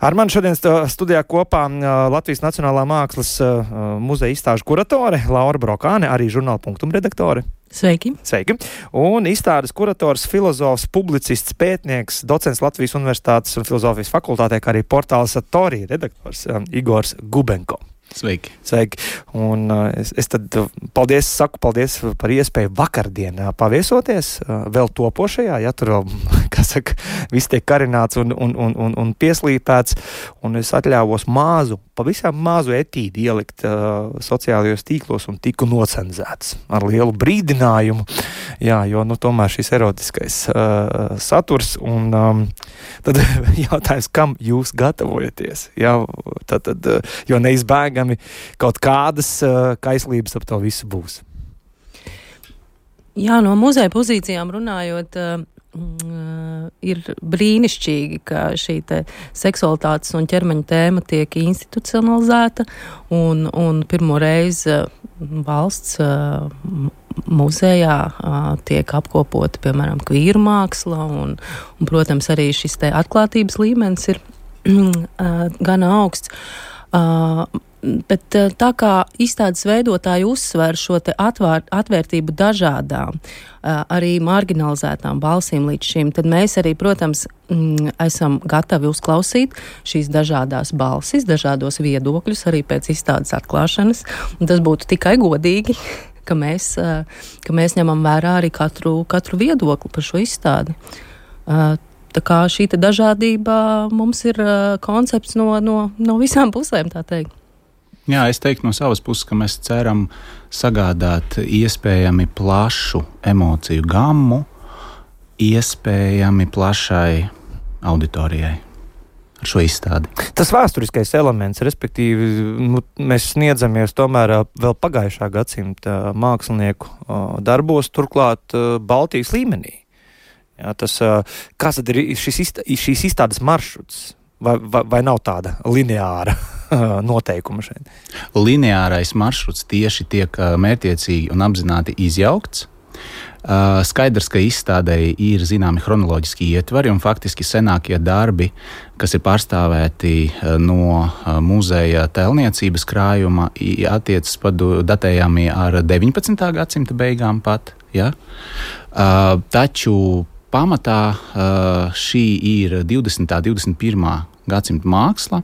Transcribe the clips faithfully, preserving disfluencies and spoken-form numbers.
Ar mani šodien studijā kopā Latvijas Nacionālā mākslas muzeja izstāžu kuratore Laura Brokāne, arī žurnāla Punktum redaktore. Sveiki. Sveiki. Un izstādes kurators, filozofs, publicists, pētnieks, docents Latvijas Universitātes un filozofijas fakultātē, kā arī portāla Satori redaktors Igors Gubenko. Sveiki. Sveiki. Un uh, es, es tad paldies, saku paldies par iespēju vakardien uh, paviesoties, uh, vēl topošajā, ja tur vēl, kā saka, viss tiek karināts un, un, un, un, un pieslīpēts, un es atļāvos māzu, pavisam māzu etīdi ielikt uh, sociālajos tīklos un tiku nocenzēts ar lielu brīdinājumu, jā, jo, nu, tomēr šis erotiskais uh, saturs, un um, tad jautājums, kam jūs gatavojaties, jā, tad, tad, uh, jo neizbēgam kaut kādas uh, kaislības ap to visu būs. Jā, no muzeja pozīcijām runājot, uh, uh, ir brīnišķīgi, ka šī te seksualitātes un ķermeņa tēma tiek institucionalizēta, un, un pirmo reizi uh, valsts uh, muzejā uh, tiek apkopota, piemēram, kvīru māksla, un, un, protams, arī šis te atklātības līmenis ir uh, gana augsts. Uh, Bet tā kā izstādes veidotāji uzsver šo te atvēr, atvērtību dažādām, arī marginalizētām balsīm līdz šim, tad mēs arī, protams, esam gatavi uzklausīt šīs dažādās balsis, dažādos viedokļus arī pēc izstādes atklāšanas. Un tas būtu tikai godīgi, ka mēs, ka mēs ņemam vērā arī katru, katru viedokli par šo izstādi. Tā kā šī te dažādība mums ir koncepts no, no, no visām pusēm, tā teikt. Jā, es teiktu no savas puses, ka mēs ceram sagādāt iespējami plašu emociju gammu, iespējami plašai auditorijai ar šo izstādi. Tas vēsturiskais elements, respektīvi, nu, mēs sniedzamies tomēr vēl pagājušā gadsimta mākslinieku darbos, turklāt Baltijas līmenī. Jā, tas, kāds tad ir šis, šīs izstādes maršruts? Vai, vai, vai nav tāda lineāra noteikuma šeit? Lineārais maršruts tieši tiek mērķiecīgi un apzināti izjaukts. Skaidrs, ka izstādei ir zināmi chronoloģiski ietvari un faktiski senākie darbi, kas ir pārstāvēti no muzeja tēlniecības krājuma, attiecas padu datējami ar deviņpadsmitā gadsimta beigām pat. Ja? Taču pamatā šī ir divdesmitā, divdesmit pirmā gadsimta māksla.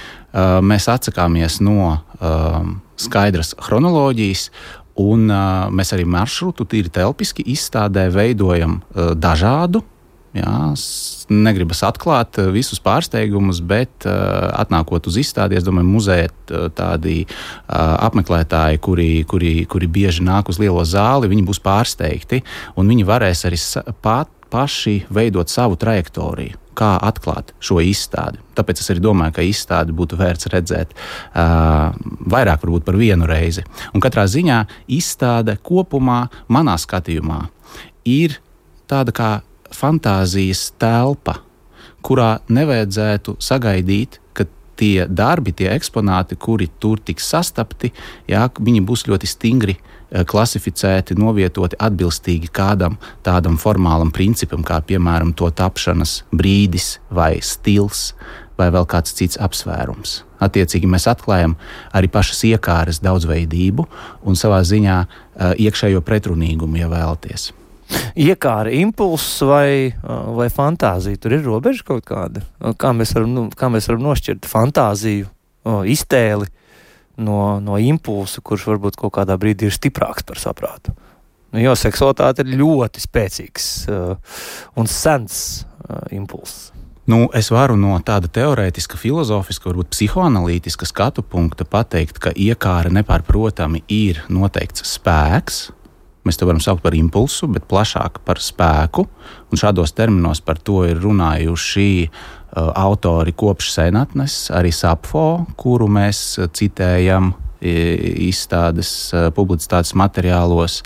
Mēs atsakāmies no skaidras chronoloģijas, un mēs arī maršrutu tīri telpiski izstādē veidojam dažādu. Jā, negribas atklāt visus pārsteigumus, bet atnākot uz izstādi, es domāju, muzeja tādi apmeklētāji, kuri, kuri, kuri bieži nāk uz lielo zāli, viņi būs pārsteigti, un viņi varēs arī pat paši veidot savu trajektoriju, kā atklāt šo izstādi. Tāpēc es arī domāju, ka izstādi būtu vērts redzēt uh, vairāk varbūt par vienu reizi. Un katrā ziņā izstāde kopumā, manā skatījumā, ir tāda kā fantāzijas telpa, kurā nevajadzētu sagaidīt, ka tie darbi, tie eksponāti, kuri tur tiks sastapti, jā, viņi būs ļoti stingri klasificēti, novietoti atbilstīgi kādam tādam formālam principam, kā piemēram to tapšanas brīdis vai stils vai vēl kāds cits apsvērums. Attiecīgi mēs atklājam arī pašas iekāres daudzveidību un savā ziņā iekšējo pretrunīgumu, ja vēlaties. Iekāra, impulss vai, vai fantāzija? Tur ir robeža kaut kāda? Kā mēs varam, nu, kā mēs varam nošķirt fantāziju, iztēli no, no impulsa, kurš varbūt kaut kādā brīdī ir stiprāks par saprātu? Nu, jo seksualitāte ir ļoti spēcīgs uh, un sens uh, impulss. Nu, es varu no tāda teorētiska, filozofiska, varbūt psihoanalītiska skatu punkta pateikt, ka iekāra nepārprotami ir noteikts spēks. Mēs to varam saukt par impulsu, bet plašāk par spēku. Un šādos terminos par to ir runājuši uh, autori kopš senatnes, arī Sapfo, kuru mēs citējam izstādes publicitātes materiālos,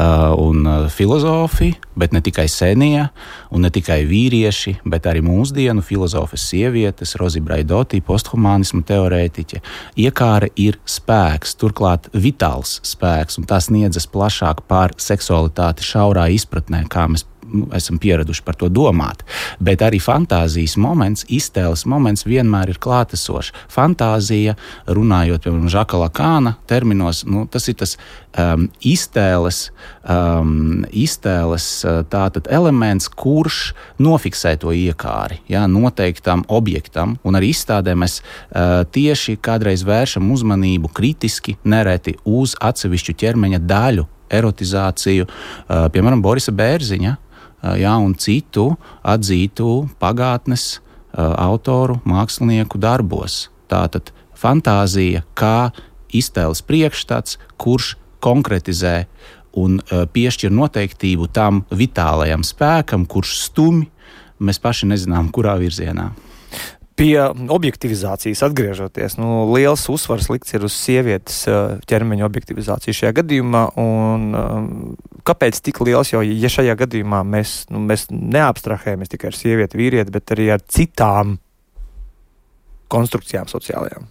un filozofi, bet ne tikai senie, un ne tikai vīrieši, bet arī mūsdienu filozofes sievietes, Rozi Braidoti, posthumānismu teorētiķe. Iekāre ir spēks, turklāt vitāls spēks, un tas sniedzas plašāk par seksualitāti šaurā izpratnē, kā mēs nu, esam pieraduši par to domāt. Bet arī fantāzijas moments, iztēles moments vienmēr ir klātesošs. Fantāzija, runājot, piemēram, Žaka Lakāna terminos, nu, tas ir tas um, iztēles, um, iztēles tātad elements, kurš nofiksē to iekāri, jā, noteiktam objektam, un arī izstādē mēs uh, tieši kādreiz vēršam uzmanību kritiski, nereti uz atsevišķu ķermeņa daļu, erotizāciju, uh, piemēram, Borisa Bērziņa, uh, jā, un citu atzītu pagātnes uh, autoru, mākslinieku darbos. Tātad fantāzija kā iztēles priekšstats, kurš konkretizē un uh, piešķir noteiktību tam vitālajam spēkam, kurš stumj, mēs paši nezinām, kurā virzienā. Pie objektivizācijas atgriežoties, nu, liels uzsvars likts ir uz sievietes ķermeņa objektivizāciju šajā gadījumā, un um, kāpēc tik liels, jo ja šajā gadījumā mēs, nu, mēs neabstrahējamies tikai ar sievieti, vīrieti, bet arī ar citām konstrukcijām sociālajām?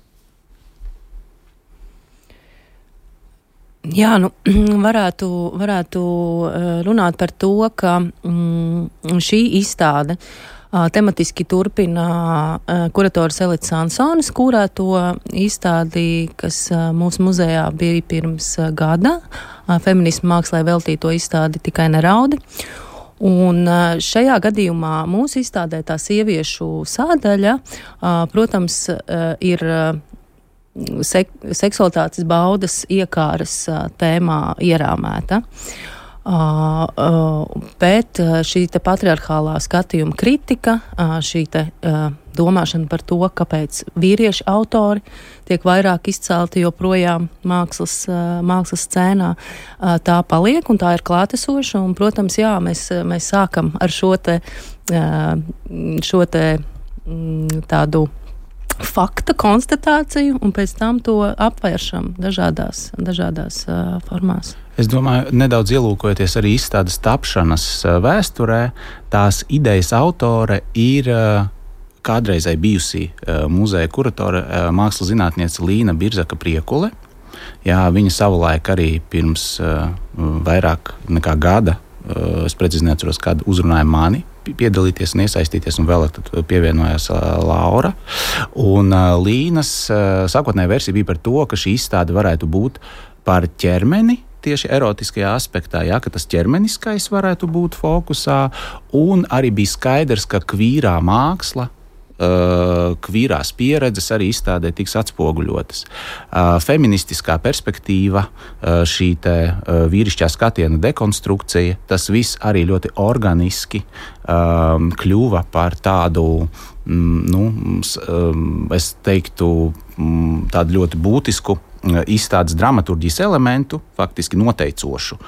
Jā, nu, varētu, varētu runāt par to, ka mm, šī izstāde tematiski turpina kurators Elita Sansonis, kurā to izstādi, kas mūsu muzejā bija pirms gada, feminismu mākslai veltīto izstādi Tikai neraudi. Un šajā gadījumā mūsu izstādē tā sieviešu sādaļa, protams, ir sek- seksualitātes baudas iekāras tēmā ierāmēta. Uh, uh, bet uh, šī te patriarchālā skatījuma kritika, uh, šī te uh, domāšana par to, kāpēc vīrieši autori tiek vairāk izcelti joprojām mākslas, uh, mākslas scēnā, uh, tā paliek un tā ir klātesoša. Un, protams, jā, mēs, mēs sākam ar šo te, uh, šo te mm, tādu fakta konstatāciju un pēc tam to apvēršam dažādās, dažādās uh, formās. Es domāju, nedaudz ielūkojoties arī izstādes tapšanas vēsturē, tās idejas autore ir kādreizai bijusī muzeja kuratore, mākslas zinātniece Līna Birzaka Priekule. Jā, viņa savulaik arī pirms vairāk nekā gada, es precīzi neatceros, kad uzrunāja mani piedalīties un iesaistīties, un vēl tad pievienojās Laura. Un Līnas sākotnējā versija bija par to, ka šī izstāde varētu būt par ķermeni, tieši erotiskajā aspektā, jā, ka tas ķermeniskais varētu būt fokusā, un arī bija skaidrs, ka kvīrā māksla, uh, kvīrās pieredzes arī izstādē tiks atspoguļotas. Uh, feministiskā perspektīva, uh, šī te uh, vīrišķā skatiena dekonstrukcija, tas viss arī ļoti organiski um, kļuva par tādu, mm, nu, um, es teiktu, mm, tādu ļoti būtisku izstādes dramaturģijas elementu, faktiski noteicošu.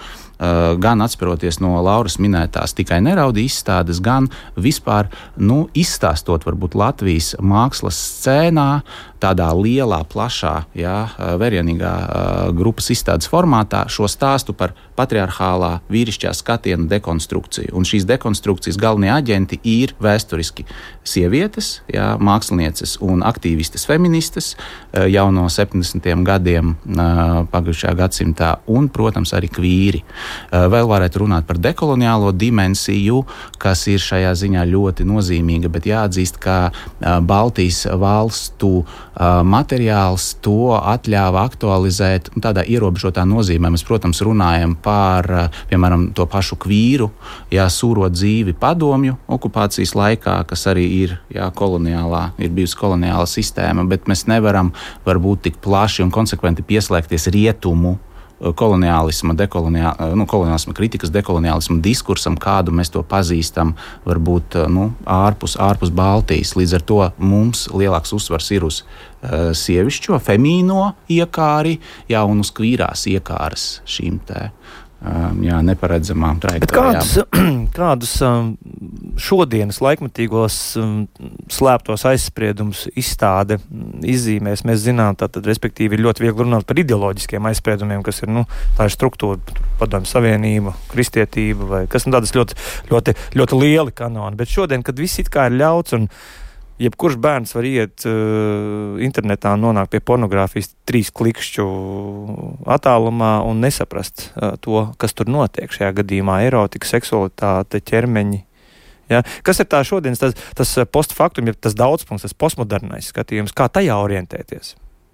Gan atspēroties no Lauras minētās Tikai neraudi izstādes, gan vispār nu, izstāstot varbūt Latvijas mākslas scēnā tādā lielā, plašā, jā, vērienīgā grupas izstādes formātā šo stāstu par patriarchālā vīrišķā skatiena dekonstrukciju. Un šīs dekonstrukcijas galvenie aģenti ir vēsturiski sievietes, jā, mākslinieces un aktīvistes feministes jau no septiņdesmitiem gadiem pagājušajā gadsimtā un, protams, arī kvīri. Vēl varētu runāt par dekoloniālo dimensiju, kas ir šajā ziņā ļoti nozīmīga, bet jāatzīst, ka Baltijas valstu materiāls to atļāva aktualizēt tādā ierobežotā nozīmē. Mēs, protams, runājam par, piemēram, to pašu kvīru, jā, sūro dzīvi padomju okupācijas laikā, kas arī ir, jā, koloniālā, ir bijusi koloniāla sistēma, bet mēs nevaram varbūt tik plaši un konsekventi pieslēgties rietumu koloniālisma, dekoloniālisma, nu, koloniālisma kritikas, dekoloniālisma diskursam, kādu mēs to pazīstam, varbūt nu, ārpus, ārpus Baltijas. Līdz ar to mums lielāks uzsvars ir uz uh, sievišķo, femīno iekāri, jā, un uz kvīrās iekāras šīm te um, jā, neparedzamām trajektorijām. Kādus, kādus um, šodienas laikmatīgos um, slēptos aizspriedumus izstāde izzīmēs? Mēs zinām, tātad, respektīvi, ir ļoti viegli runāt par ideoloģiskiem aizspriedumiem, kas ir, nu, tā ir struktūra, padomju savienība, kristietība, vai kas, nu, tādas ļoti, ļoti, ļoti lieli kanoni. Bet šodien, kad viss it kā ir ļauts un jebkurš bērns var iet uh, internetā un nonākt pie pornogrāfijas trīs klikšķu attālumā un nesaprast uh, to, kas tur notiek šajā gadījumā - erotika, seksualitāte, ķermeņi. Ja? Kas ir tā šodienas tas, tas postfaktum, ja tas daudzpunkts, tas postmodernais skatījums, kā tajā orientēties?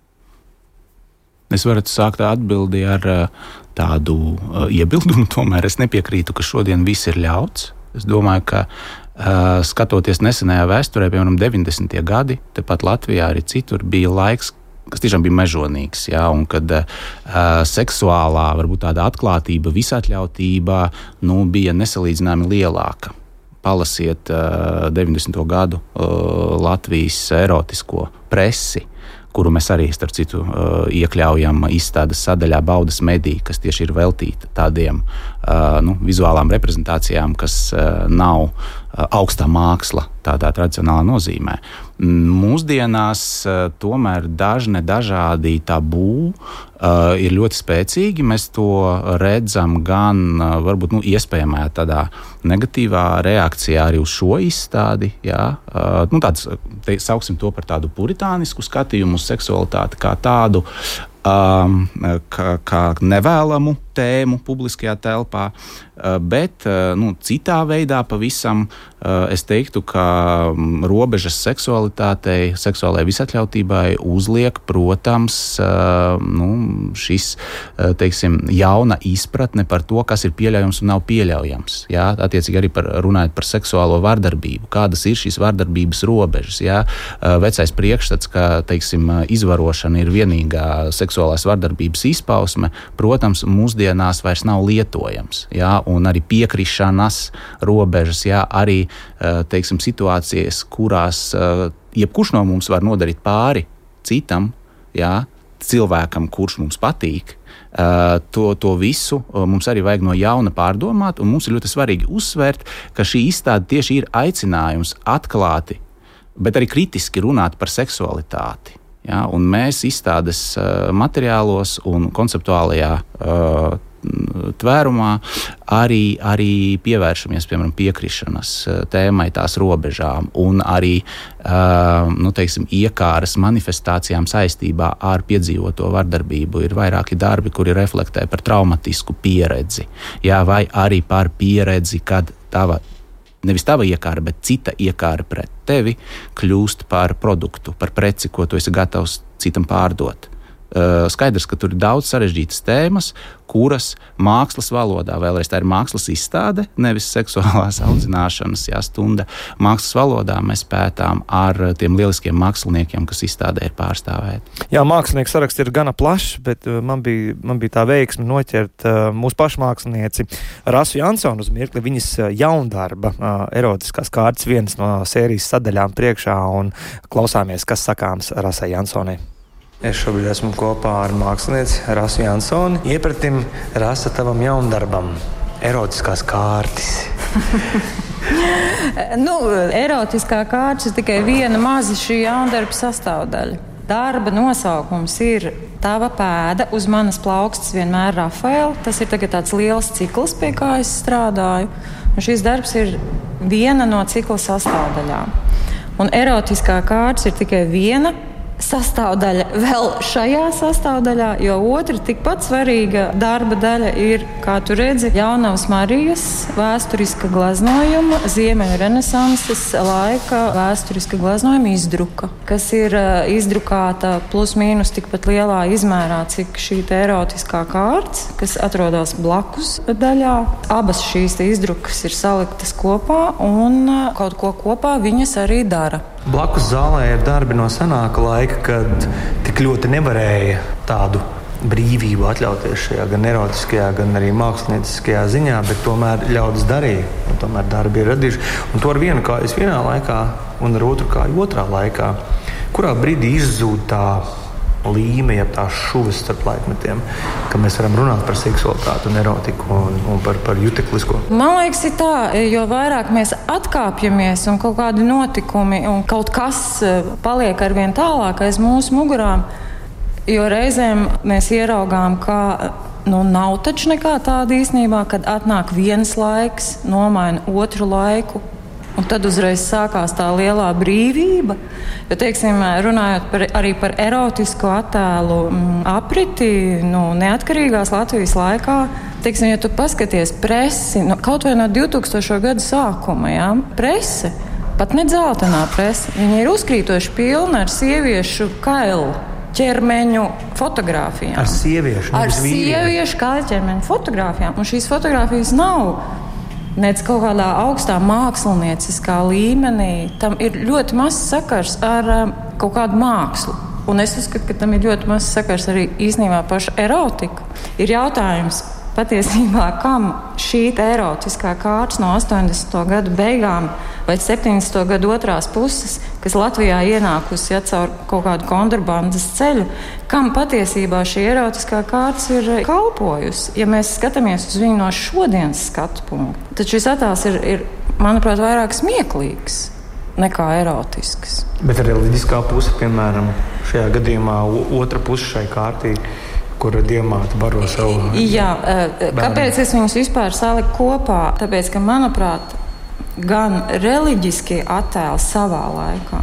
Es varu sākt atbildi ar uh, tādu uh, iebildumu, tomēr es nepiekrītu, ka šodien viss ir ļauts. Es domāju, ka Uh, skatoties nesenajā vēsturē, piemēram, deviņdesmitie gadi, tepat Latvijā arī citur bija laiks, kas tiešām bija mežonīgs, jā, un kad uh, seksuālā, varbūt tāda atklātība, visatļautība, nu, bija nesalīdzināmi lielāka. Palasiet uh, deviņdesmito gadu uh, Latvijas erotisko presi, kuru mēs arī, starp citu, uh, iekļaujam izstādes sadaļā Baudas mediji, kas tieši ir veltīta tādiem uh, nu, vizuālām reprezentācijām, kas uh, nav uh, augstā māksla tādā tradicionālā nozīmē. Mūsdienās uh, tomēr dažne dažādi tabū uh, ir ļoti spēcīgi. Mēs to redzam gan uh, varbūt nu, iespējamā tādā negatīvā reakcijā arī uz šo izstādi. Jā, uh, nu, tāds, te, sauksim to par tādu puritānisku skatījumu uz seksualitāti kā tādu, um, kā, kā nevēlamu tēmu publiskajā telpā, uh, bet uh, nu, citā veidā pavisam uh, es teiktu, ka um, robežas seksualitātei, seksuālajai visatļautībai uzliek, protams, uh, nu, šis, uh, teiksim, jauna izpratne par to, kas ir pieļaujams un nav pieļaujams. Jā? Attiecīgi arī par, runājot par seksuālo vardarbību, kādas ir šīs vardarbības robežas. Jā? Uh, vecais priekšstats, ka, teiksim, izvarošana ir vienīgā seksuālās vardarbības izpausme, protams, mūsdienās dienās vairs nav lietojams, jā, un arī piekrišanas robežas, jā, arī, teiksim, situācijas, kurās jebkurš no mums var nodarīt pāri citam, jā, cilvēkam, kurš mums patīk, to, to visu mums arī vajag no jauna pārdomāt, un mums ir ļoti svarīgi uzsvērt, ka šī izstāde tieši ir aicinājums atklāti, bet arī kritiski runāt par seksualitāti. Ja, un mēs izstādes uh, materiālos un konceptuālajā uh, tvērumā arī, arī pievēršamies, piemēram, piekrišanas uh, tēmai, tās robežām un arī uh, nu, teiksim, iekāras manifestācijām saistībā ar piedzīvoto vardarbību. Ir vairāki darbi, kuri reflektē par traumatisku pieredzi, ja, vai arī par pieredzi, kad tava nevis tava iekāra, bet cita iekāra pret tevi kļūst par produktu, par preci, ko tu esi gatavs citam pārdot. Uh, skaidrs, ka tur ir daudz sarežģītas tēmas, kuras mākslas valodā, vēlreiz tā ir mākslas izstāde, nevis seksuālās audzināšanas jā, stunda. Mākslas valodā mēs pētām ar tiem lieliskiem māksliniekiem, kas izstādē ir pārstāvēti. Jā, mākslinieku saraksts ir gana plašs, bet uh, man, bija, man bija tā veiksme noķert uh, mūsu pašu mākslinieci Rasu Jansonu uz mirkli, viņas uh, jaundarba, uh, erotiskās kārtas, vienas no sērijas sadaļām priekšā, un klausāmies, kas sakāms Rasai Jansonai. Es šobrīd esmu kopā ar mākslinieci Rasu Jansoni. Iepratim, Rasa, tavam jaundarbam erotiskās kārtas. nu, erotiskā kārtas ir tikai viena maza šī jaundarba sastāvdaļa. Darba nosaukums ir Tava pēda uz manas plaukstas vienmēr Rafaela. Tas ir tagad tāds liels cikls, pie kā es strādāju. Un šis darbs ir viena no cikla sastāvdaļām. Un erotiskā kārtas ir tikai viena sastāvdaļa vēl šajā sastāvdaļā, jo otra tikpat svarīga darba daļa ir, kā tu redzi, Jaunavas Marijas vēsturiska glaznojuma, Ziemeļu renesanses laika vēsturiska glaznojuma izdruka, kas ir uh, izdrukāta plus mīnus tikpat lielā izmērā, cik šī te erotiskā kārts, kas atrodas blakus daļā. Abas šīs te izdrukas ir saliktas kopā un uh, kaut ko kopā viņas arī dara. Blakus zālē ir darbi no senāka laika, kad tik ļoti nevarēja tādu brīvību atļauties šajā gan erotiskajā, gan arī mākslinieckajā ziņā, bet tomēr ļaudis darīja, un tomēr darbi ir radījuši. Un to ar vienu kāju vienā laikā un ar otru kāju otrā laikā. Kurā brīdī izzūd tā līme, ja tā šuvis starp laikmetiem, ka mēs varam runāt par seksualitāti un erotiku un, un par, par juteklisko? Man liekas, ir tā, jo vairāk mēs atkāpjamies un kaut kādi notikumi un kaut kas paliek arvien tālāk aiz mūsu mugurām, jo reizēm mēs ieraugām, ka nu, nav taču nekā tāda īstenībā, kad atnāk viens laiks, nomaina otru laiku. Un tad uzreiz sākās tā lielā brīvība. Jo, teiksim, runājot par, arī par erotisku attēlu apriti, nu, neatkarīgās Latvijas laikā, teiksim, ja tu paskaties presi, nu, kaut vai no divtūkstošo gadu sākuma, jā, prese, pat ne dzeltenā prese, viņi ir uzkrītoši pilni ar sieviešu kailu ķermeņu fotogrāfijām. Ar sieviešu, ar sieviešu kāju ķermeņu fotogrāfijām. Un šīs fotogrāfijas nav nec kaut kādā augstā mākslinieciskā līmenī. Tam ir ļoti mazs sakars ar um, kaut kādu mākslu. Un es uzskatu, ka tam ir ļoti mazs sakars arī īstenībā paša erotika. Ir jautājums patiesībā, kam šī erotiskā kārts no astoņdesmito gadu beigām vai septiņdesmito gadu otrās puses, kas Latvijā ienākusi ja, caur kaut kādu kontrabandas ceļu, kam patiesībā šī erotiskā kārts ir kalpojusi. Ja mēs skatāmies uz viņu no šodienas skatu punkta, tad šis attēls ir, ir, manuprāt, vairāk smieklīgs nekā erotisks. Bet reliģiskā puse, piemēram, šajā gadījumā otra puse šai kārtī, kur diamāti baro savu Jā, kāpēc es viņus vispār saliku kopā? Tāpēc, ka, manuprāt, gan reliģiskie attēli savā laikā,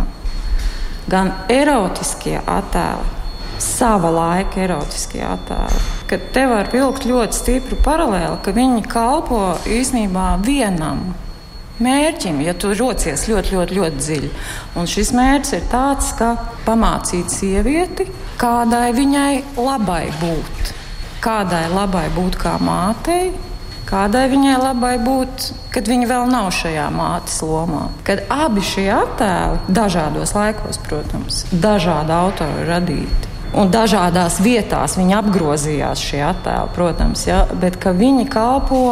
gan erotiskie attēli, sava laika erotiskie attēli, ka te var vilkt ļoti stipru paralēli, ka viņi kalpo īstenībā vienam mērķim, ja tu rocies ļoti, ļoti, ļoti dziļi. Un šis mērķis ir tāds, ka pamācīt sievieti, kādai viņai labai būt. Kādai labai būt kā mātei, kādai viņai labai būt, kad viņa vēl nav šajā mātes lomā. Kad abi šie attēli, dažādos laikos, protams, dažādi autori radīti, un dažādās vietās viņi apgrozījās šie attēli, protams, ja, bet ka viņi kalpo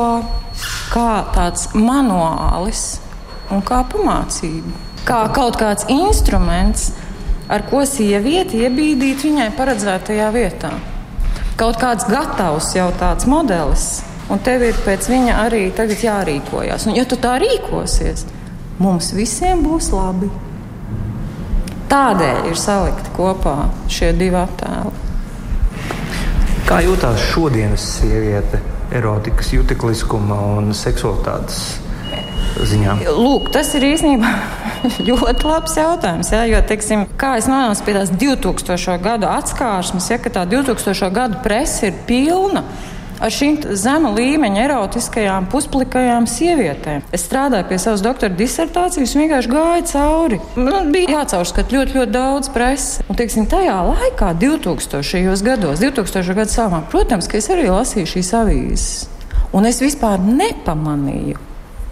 kā tāds manuālis un kā pamācība. Kā kaut kāds instruments, ar ko sievieti iebīdīt viņai paredzētajā vietā. Kaut kāds gatavs jau tāds modelis, un tev ir pēc viņa arī tagad jārīkojas. Un ja tu tā rīkosies, mums visiem būs labi. Tādēļ ir salikti kopā šie divi attēli. Kā jūtās šodienas sieviete erotikas, jutekliskuma un seksualitātes ziņā? Lūk, tas ir īstenībā ļoti labs jautājums. Ja, jo, teiksim, kā es nonācu pie tās divtūkstošo gadu atskārsmes, ja, ka tā divtūkstošo gadu presa ir pilna ar šīm zema līmeņa erotiskajām, pusplikajām sievietēm. Es strādāju pie savas doktora disertācijas un vienkārši gāju cauri. Man bija jācaurskata ļoti, ļoti daudz presi. Un, teiksim, tajā laikā, divtūkstošajos gados, divtūkstošo gadu sākumā, protams, ka es arī lasīju šīs avīzes. Un es vispār nepamanīju.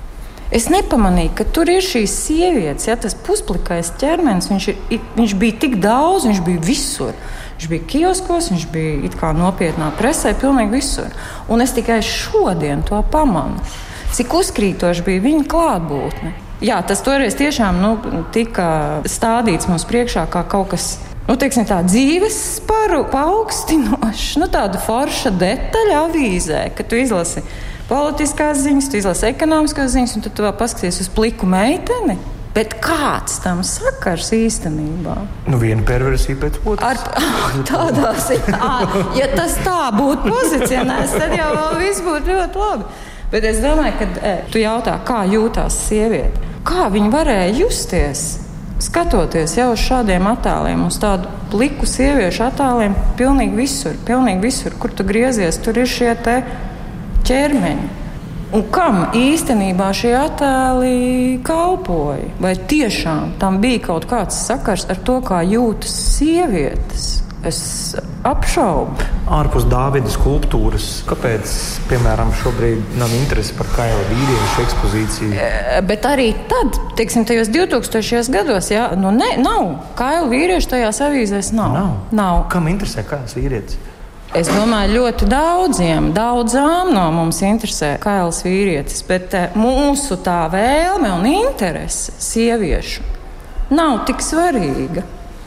Es nepamanīju, ka tur ir šīs sievietes, ja tas pusplikais ķermenis, viņš, ir, viņš bija tik daudz, viņš bija visur. Viņš bija kioskos, viņš bija it kā nopietnā presē, pilnīgi visur. Un es tikai šodien to pamanu, cik uzkrītoši bija viņa klātbūtne. Jā, tas toreiz tiešām nu, tika stādīts mums priekšā kā kaut kas, nu, teiksim tā, dzīves sparu paaugstinošs, nu, tāda forša detaļa avīzē, ka tu izlasi politiskās ziņas, tu izlasi ekonomiskās ziņas, un tad tu vēl paskaties uz pliku meiteni. Bet kāds tam sakars īstenībā? Nu, viena perversija pēc otras. Ar tādās, ja tas tā būtu pozicionēts, tad jau viss būtu ļoti labi. Bet es domāju, ka e, tu jautā, kā jūtās sieviete. Kā viņa varēja justies, skatoties jau uz šādiem attēliem, uz tādu pliku sieviešu attēliem pilnīgi visur, pilnīgi visur, kur tu griezies, tur ir šie te ķermeņi. Un kam īstenībā šie attēli kalpoja? Vai tiešām tam bija kaut kāds sakars ar to, kā jūtas sievietes? Es apšaubu. Ārpus Dāvida skulptūras, kāpēc, piemēram, šobrīd nav interesi par kaila vīriešu ekspozīciju? E, bet arī tad, teiksim, tajos divtūkstošajos gados, jā, nu ne, nav. Kaila vīriešu tajās avīzēs nav. Nav. nav. Kam interesē kails vīrietis? Es domāju, ļoti daudziem, daudzām no mums interesē kails vīrietis, bet mūsu tā vēlme un interese sieviešu nav tik svarīga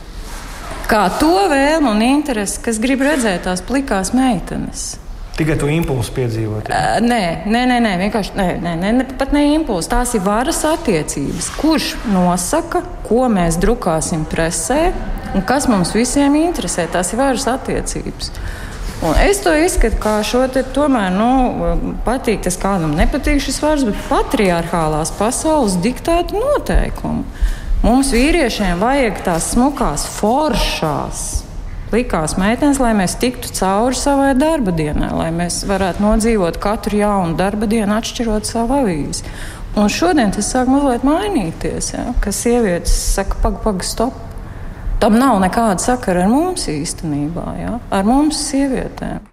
kā to vēlme un interese, kas grib redzēt tās plikās meitenes. Tikai to impulsu piedzīvot? Uh, nē, nē, nē, nē, vienkārši nē, nē, nē, pat ne impulsu. Tās ir varas attiecības. Kurš nosaka, ko mēs drukāsim presē un kas mums visiem interesē? Tās ir varas attiecības. Un es to izskatu kā šo te tomēr, nu, patīk tas kādam nepatīk šis vārds, bet patriarchālās pasaules diktētu noteikumu. Mums vīriešiem vajag tās smukās foršās likās meitenes, lai mēs tiktu cauri savai darba dienai, lai mēs varētu nodzīvot katru jaunu darba dienu, atšķirot savu avīzi. Un šodien tas sāk mazliet mainīties, ja? Ka sievietes saka, pag, pag, stop. Tam nav nekāda sakara ar mums īstenībā, ja? Ar mums sievietēm.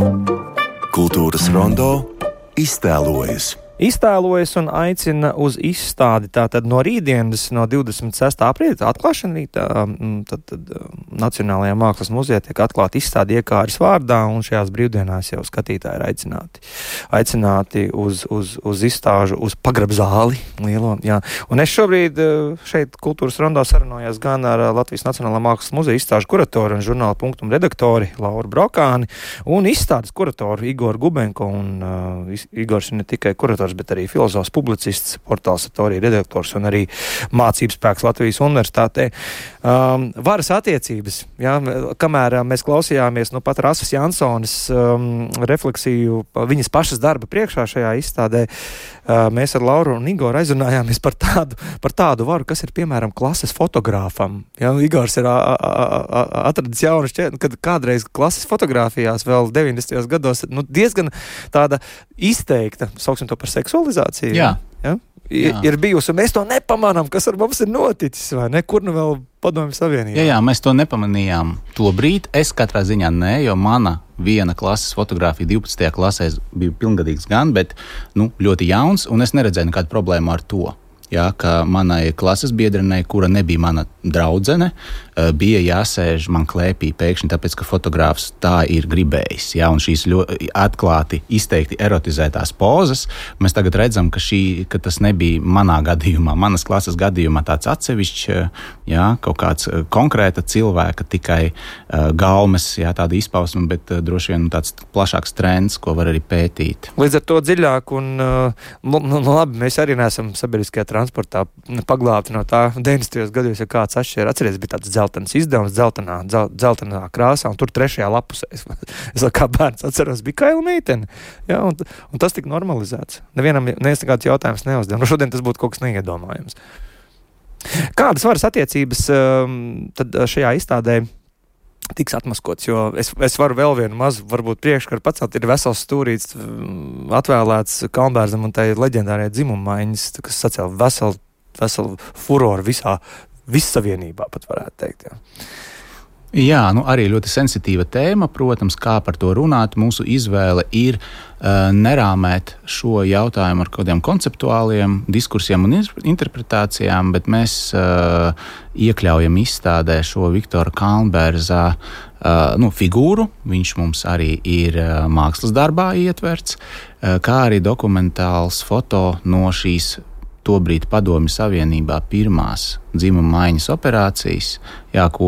Kultūras rondo iztēlojas. Iztēlojas un aicina uz izstādi tātad no rītdienas, no divdesmit sestā aprīļa atklāšana rītā, tad, tad Nacionālajā mākslas muzejā tiek atklāta izstāde Iekāres vārdā, un šajās brīvdienās jau skatītāji ir aicināti, aicināti uz, uz, uz izstāžu, uz pagrabzāli lielo, jā. Un es šobrīd šeit Kultūras rondo sarunājos gan ar Latvijas Nacionālā mākslas muzeja izstāžu kuratoru un žurnāla Punktum redaktori Lauru Brokāni un izstādes kuratoru Igoru Gubenko, un uh, Igors ir ne tikai kurators, bet arī filozofs, publicists, portāls Satorija redaktors un arī mācības spēks Latvijas universitātē. Um, varas attiecības, jā, kamēr mēs klausījāmies nu pat Rasas Jansonas um, refleksiju viņas pašas darba priekšā šajā izstādē, uh, mēs ar Lauru un Igoru aizrunājāmies par tādu, par tādu varu, kas ir piemēram klases fotogrāfam. Jā, Igors ir a, a, a, atradis jaunu šķiet, kad kādreiz klases fotogrāfijās vēl deviņdesmitajos gados nu, diezgan tāda izteikta, sauksim to par seksualizāciju. Jā. Ja? Ir, ir bijusi, un mēs to nepamanām, kas ar mums ir noticis, vai ne? Kur nu vēl Padomju Savienībā? Jā, jā, mēs to nepamanījām to brīdi. Es katrā ziņā ne, jo mana viena klases fotografija divpadsmitajā klasē bija pilngadīgs gan, bet nu, ļoti jauns, un es neredzēju nekādu problēmu ar to. Jā, ka manai klases biedrenei, kura nebija mana draudzene, bija jāsēž man klēpī pēkšņi, tāpēc, ka fotogrāfs tā ir gribējis. Jā, un šīs ļoti atklāti, izteikti erotizētās pozas, mēs tagad redzam, ka, šī, ka tas nebija manā gadījumā, manas klases gadījumā tāds atsevišķs, jā, kaut kāds konkrēta cilvēka, tikai uh, gaumes, jā, tāda izpausme, bet uh, droši vien tāds plašāks trends, ko var arī pētīt. Līdz ar to dziļāk, un uh, nu, nu, labi, mēs arī neesam sabiedriskajā transportā paglābti no tā deviņdesmitajos gados, ja kāds atšķēra. Atceries, bija tāds dzeltenis izdevums, dzeltenā, dzel, dzeltenā krāsā, un tur trešajā lapusē, es, es kā bērns atceros, bija kaila meitene. Ja, un, un tas tika normalizēts. Nevienam neviens nekāds jautājums neuzdev. Nu, šodien tas būtu kaut kas neiedomājams. Kādas varas attiecības um, tad šajā izstādē tiks atmaskots, jo es, es varu vēl vienu mazu, varbūt priekškaru pacelt, ir vesels stūrīts atvēlēts Kalnbērzam un tai leģendārajai dzimumaiņas, kas sacēla veselu, veselu furoru visā, vissavienībā, pat varētu teikt, jā. Jā, nu arī ļoti sensitīva tēma, protams, kā par to runāt. Mūsu izvēle ir uh, nerāmēt šo jautājumu ar kādiem konceptuāliem diskursiem un interpretācijām, bet mēs uh, iekļaujam izstādē šo Viktora Kalnbērza uh, nu, figūru. Viņš mums arī ir uh, mākslas darbā ietverts, uh, kā arī dokumentāls foto no šīs tobrīd Padomju Savienībā pirmās dzimuma maiņas operācijas, jā, ko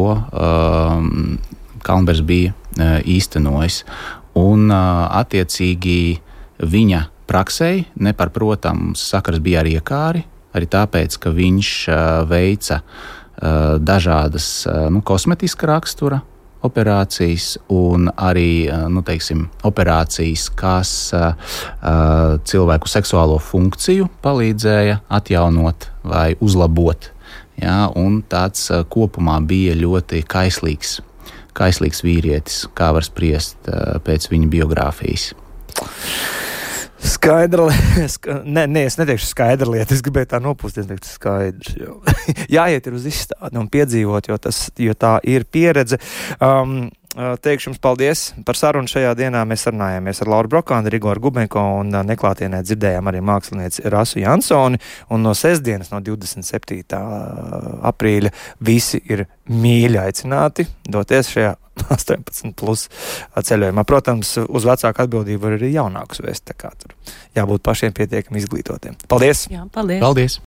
um, Kalnbērs bija uh, īstenojis. Un uh, attiecīgi viņa praksei nepārprotams sakars bija ar iekāri, arī tāpēc, ka viņš uh, veica uh, dažādas uh, nu, kosmetiska rakstura operācijas un arī, nu, teiksim, operācijas, kas uh, cilvēku seksuālo funkciju palīdzēja atjaunot vai uzlabot. Jā, un tāds uh, kopumā bija ļoti kaislīgs, kaislīgs vīrietis, kā var spriest uh, pēc viņa biogrāfijas. Skaidra lieta. Nē, ne, es neteikšu skaidra lieta, es gribēju tā nopūsties, teikt skaidrs. Jo. Jāiet ir uz izstādi un piedzīvot, jo, tas, jo tā ir pieredze. Um, Teikšu jums paldies par sarunu šajā dienā. Mēs sarunājāmies ar Lauru Brokāni, ar Igoru Gubenko un neklātienē dzirdējām arī mākslinieci Rasu Jansoni. Un no sestdienas, no divdesmit septītā aprīļa, visi ir mīļi aicināti doties šajā astoņpadsmit plus ceļojumā. Protams, uz vecāku atbildību var arī jaunākus vēst, tā kā tur jābūt pašiem pietiekami izglītotiem. Paldies! Jā, paldies! Paldies!